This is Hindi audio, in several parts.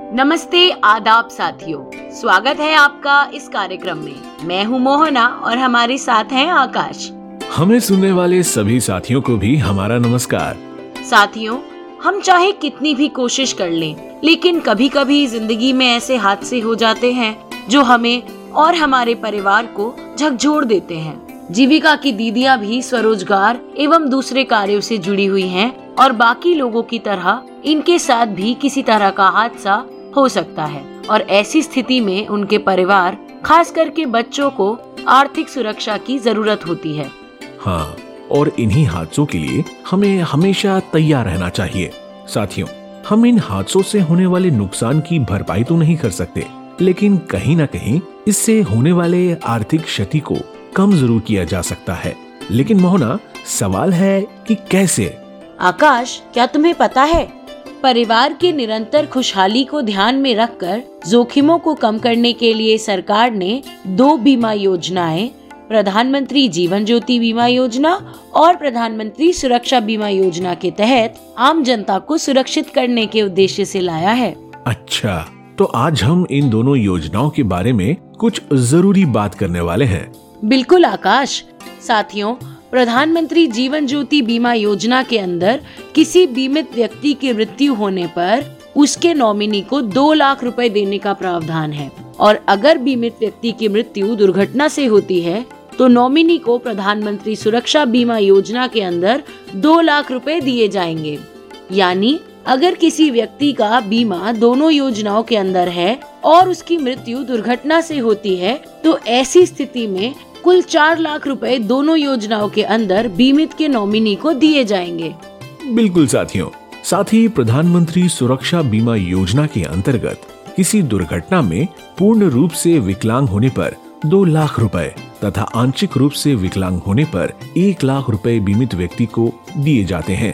नमस्ते, आदाब साथियों, स्वागत है आपका इस कार्यक्रम में। मैं हूँ मोहना और हमारे साथ हैं आकाश। हमें सुनने वाले सभी साथियों को भी हमारा नमस्कार। साथियों, हम चाहे कितनी भी कोशिश कर लें, लेकिन कभी कभी जिंदगी में ऐसे हादसे हो जाते हैं जो हमें और हमारे परिवार को झकझोर देते हैं। जीविका की दीदियाँ भी स्वरोजगार एवं दूसरे कार्यों से जुड़ी हुई हैं और बाकी लोगों की तरह इनके साथ भी किसी तरह का हादसा हो सकता है और ऐसी स्थिति में उनके परिवार, खास करके बच्चों को आर्थिक सुरक्षा की जरूरत होती है। हाँ, और इन्हीं हादसों के लिए हमें हमेशा तैयार रहना चाहिए। साथियों, हम इन हादसों से होने वाले नुकसान की भरपाई तो नहीं कर सकते, लेकिन कहीं न कहीं इससे होने वाले आर्थिक क्षति को कम जरूर किया जा सकता है। लेकिन मोहना, सवाल है कि कैसे? आकाश, क्या तुम्हें पता है, परिवार की निरंतर खुशहाली को ध्यान में रखकर जोखिमों को कम करने के लिए सरकार ने 2 बीमा योजनाएं, प्रधानमंत्री जीवन ज्योति बीमा योजना और प्रधानमंत्री सुरक्षा बीमा योजना के तहत आम जनता को सुरक्षित करने के उद्देश्य से लाया है। अच्छा, तो आज हम इन दोनों योजनाओं के बारे में कुछ जरूरी बात करने वाले हैं। बिल्कुल आकाश। साथियों, प्रधानमंत्री जीवन ज्योति बीमा योजना के अंदर किसी बीमित व्यक्ति की मृत्यु होने पर उसके नॉमिनी को 2 लाख रुपए देने का प्रावधान है और अगर बीमित व्यक्ति की मृत्यु दुर्घटना से होती है तो नॉमिनी को प्रधानमंत्री सुरक्षा बीमा योजना के अंदर 2 लाख रुपए दिए जाएंगे। यानी अगर किसी व्यक्ति का बीमा दोनों योजनाओं के अंदर है और उसकी मृत्यु दुर्घटना से होती है तो ऐसी स्थिति में कुल 4 लाख रुपए दोनों योजनाओं के अंदर बीमित के नॉमिनी को दिए जाएंगे। बिल्कुल साथियों, साथ ही प्रधानमंत्री सुरक्षा बीमा योजना के अंतर्गत किसी दुर्घटना में पूर्ण रूप से विकलांग होने पर 2 लाख रुपए तथा आंशिक रूप से विकलांग होने पर 1 लाख रुपए बीमित व्यक्ति को दिए जाते हैं।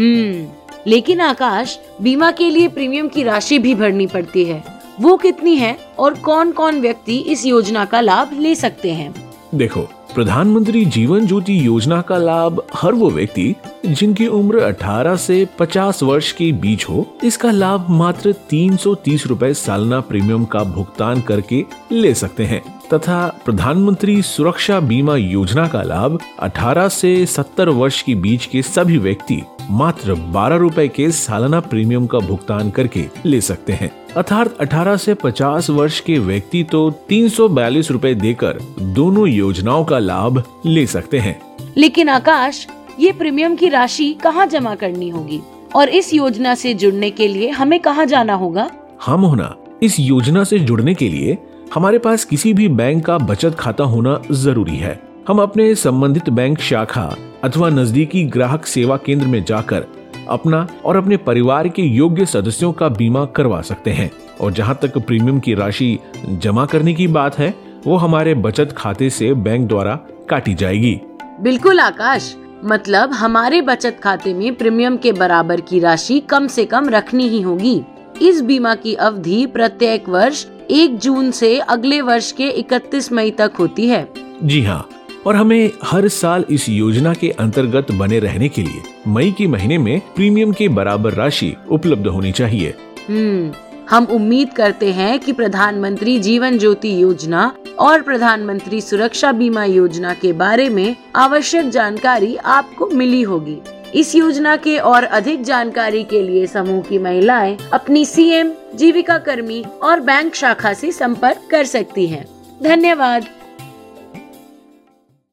लेकिन आकाश, बीमा के लिए प्रीमियम की राशि भी भरनी पड़ती है। वो कितनी है और कौन कौन व्यक्ति इस योजना का लाभ ले सकते हैं? देखो, प्रधानमंत्री जीवन ज्योति योजना का लाभ हर वो व्यक्ति जिनकी उम्र 18 से 50 वर्ष के बीच हो, इसका लाभ मात्र 330 रुपए सालाना प्रीमियम का भुगतान करके ले सकते हैं तथा प्रधानमंत्री सुरक्षा बीमा योजना का लाभ 18 से 70 वर्ष के बीच के सभी व्यक्ति मात्र 12 रुपए के सालाना प्रीमियम का भुगतान करके ले सकते हैं। अर्थात 18 से 50 वर्ष के व्यक्ति तो 342 रुपए देकर दोनों योजनाओं का लाभ ले सकते हैं। लेकिन आकाश, ये प्रीमियम की राशि कहाँ जमा करनी होगी और इस योजना से जुड़ने के लिए हमें कहाँ जाना होगा? हाँ मोहना, इस योजना से जुड़ने के लिए हमारे पास किसी भी बैंक का बचत खाता होना जरूरी है। हम अपने संबंधित बैंक शाखा अथवा नजदीकी ग्राहक सेवा केंद्र में जाकर अपना और अपने परिवार के योग्य सदस्यों का बीमा करवा सकते हैं और जहां तक प्रीमियम की राशि जमा करने की बात है, वो हमारे बचत खाते से बैंक द्वारा काटी जाएगी। बिल्कुल आकाश, मतलब हमारे बचत खाते में प्रीमियम के बराबर की राशि कम से कम रखनी ही होगी। इस बीमा की अवधि प्रत्येक वर्ष 1 जून से अगले वर्ष के 31 मई तक होती है। जी हाँ, और हमें हर साल इस योजना के अंतर्गत बने रहने के लिए मई के महीने में प्रीमियम के बराबर राशि उपलब्ध होनी चाहिए। हम उम्मीद करते हैं कि प्रधानमंत्री जीवन ज्योति योजना और प्रधानमंत्री सुरक्षा बीमा योजना के बारे में आवश्यक जानकारी आपको मिली होगी। इस योजना के और अधिक जानकारी के लिए समूह की महिलाएं अपनी सीएम, जीविका कर्मी और बैंक शाखा से संपर्क कर सकती हैं। धन्यवाद।